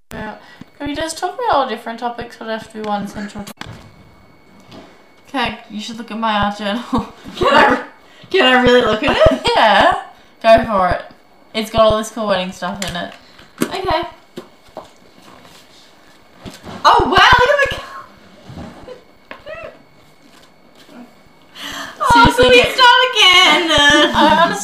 Can we just talk about all different topics, but it has to be one central topic? Okay, you should look at my art journal. Can I really look at it? Yeah, go for it. It's got all this cool wedding stuff in it. Okay. Oh wow, look at the Seriously, can we start again?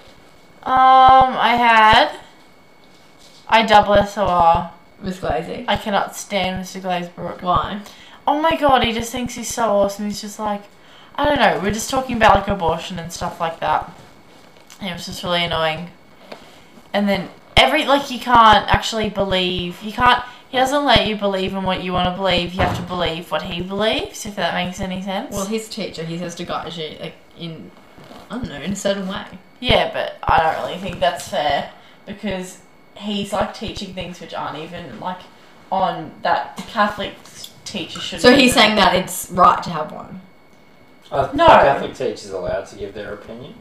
I double SOR. Miss Glazy. I cannot stand Mr. Glazebrook. Why? Oh my god, he just thinks he's so awesome. He's just like, I don't know, we're just talking about like abortion and stuff like that. And it was just really annoying. And then you can't actually believe, he doesn't let you believe in what you want to believe. You have to believe what he believes, if that makes any sense. Well, he's a teacher. He has to guide you in a certain way. Yeah, but I don't really think that's fair because he's like teaching things which aren't even like on that Catholic teacher should. So he's saying that it's right to have one. No. Are Catholic teachers allowed to give their opinion?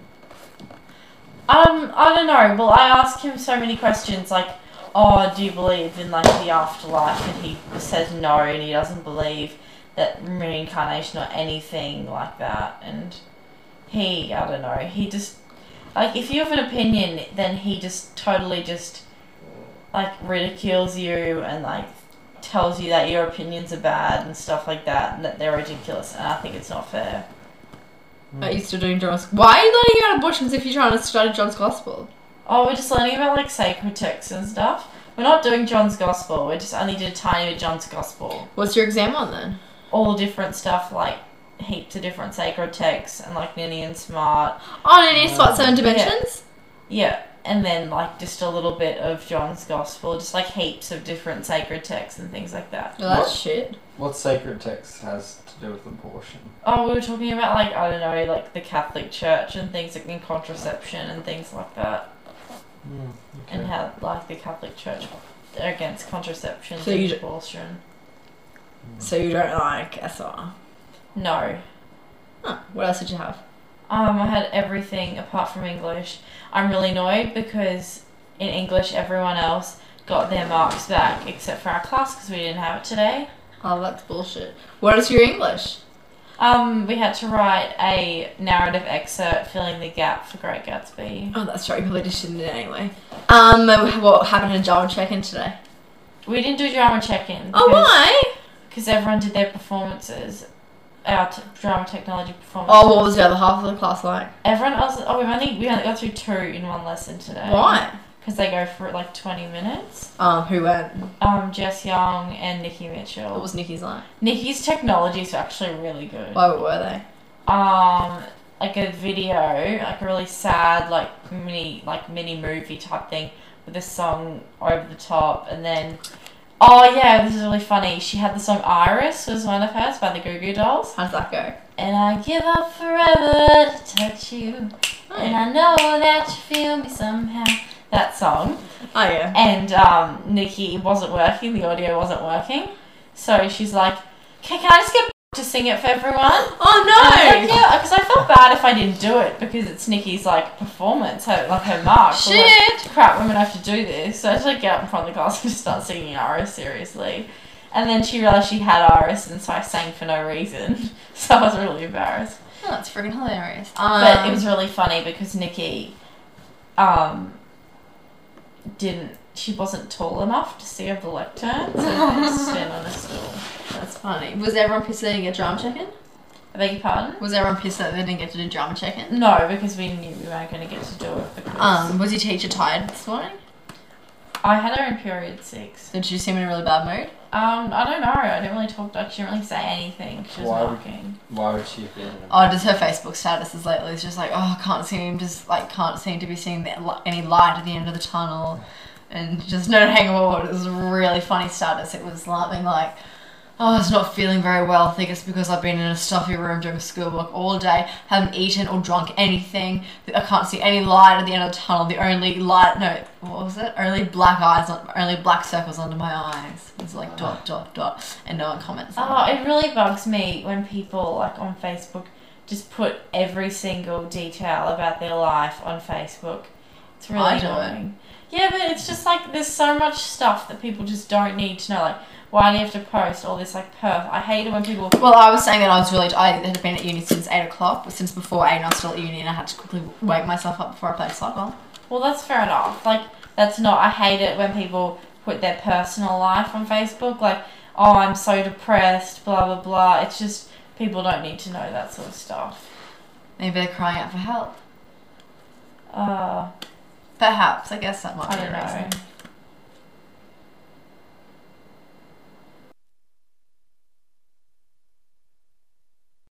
I don't know. Well, I asked him so many questions like, oh, do you believe in like the afterlife? And he says no, and he doesn't believe that reincarnation or anything like that. And I don't know. He just like if you have an opinion, then he just totally just like ridicules you and like tells you that your opinions are bad and stuff like that, and that they're ridiculous. And I think it's not fair. Are you still doing John's? Why are you letting out abortions if you're trying to study John's Gospel? Oh, we're just learning about like sacred texts and stuff. We're not doing John's Gospel. We just only did a tiny bit of John's Gospel. What's your exam on then? All different stuff, like heaps of different sacred texts and like Ninian Smart. Oh, Ninian Smart 7 Dimensions? Yeah, and then like just a little bit of John's Gospel, just like heaps of different sacred texts and things like that. Well, that's shit. What sacred text has to do with abortion? Oh, we were talking about like, I don't know, like the Catholic Church and things like in contraception and things like that. Okay. And how like the Catholic Church are against contraception So and abortion. So you don't like SR? No. Huh. What else did you have? I had everything apart from English. I'm really annoyed because in English everyone else got their marks back except for our class because we didn't have it today. Oh, that's bullshit. What is your English? We had to write a narrative excerpt filling the gap for Great Gatsby. Oh, that's right. You probably just didn't do it anyway. What happened in drama check-in today? We didn't do drama check-in. Oh, why? Because everyone did their performances. Our drama technology performance. Oh, what was the other half of the class like? Everyone else. Oh, we only got through 2 in one lesson today. Why? Because they go for like 20 minutes. Who went? Jess Young and Nikki Mitchell. What was Nikki's like? Nikki's technologies are actually really good. Why were they? Like a video, like a really sad, like mini movie type thing with a song over the top, and then. Oh yeah, this is really funny. She had the song Iris was one of hers by the Goo Goo Dolls. How does that go? And I give up forever to touch you, and I know that you feel me somehow. That song. Oh yeah. And Nikki wasn't working. The audio wasn't working, so she's like, "Can I just get to sing it for everyone?" Oh no! Like, yeah, because I felt bad if I didn't do it because it's Nikki's like performance, her mark. Shit! Like, crap, women have to do this. So I just like get up in front of the class and just start singing Iris seriously. And then she realised she had Iris, and so I sang for no reason. So I was really embarrassed. Oh, that's freaking hilarious. But it was really funny because Nikki, she wasn't tall enough to see over the lectern, so I had to stand on a stool. That's funny. Was everyone pissed they didn't get drama check-in? I beg your pardon? Was everyone pissed that they didn't get to do drama check-in? No, because we knew we weren't going to get to do it. Because Was your teacher tired this morning? I had her in period 6. Did she seem in a really bad mood? I don't know. I didn't really talk to her. She didn't really say anything. She was marking. Why would she have been? Oh, just her Facebook statuses lately. It's just like, oh, can't seem to be seeing any light at the end of the tunnel, and just no hang on. It was a really funny status. It was something like, oh, it's not feeling very well. I think it's because I've been in a stuffy room doing schoolwork all day, haven't eaten or drunk anything. I can't see any light at the end of the tunnel. The only light, no, what was it? Only black circles under my eyes. It's like ... and no one comments. Oh, it really bugs me when people like on Facebook just put every single detail about their life on Facebook. It's really I do it. annoying. Yeah, but it's just like there's so much stuff that people just don't need to know. Like, why do you have to post all this like perf? I hate it when people. Well, I was saying that I had been at uni since 8 o'clock, but since before 8 I was still at uni and I had to quickly wake myself up before I played soccer. Well, that's fair enough. Like, that's not. I hate it when people put their personal life on Facebook. Like, oh, I'm so depressed, blah blah blah. It's just people don't need to know that sort of stuff. Maybe they're crying out for help. Uh, Perhaps, I guess that might I be don't a know. reason.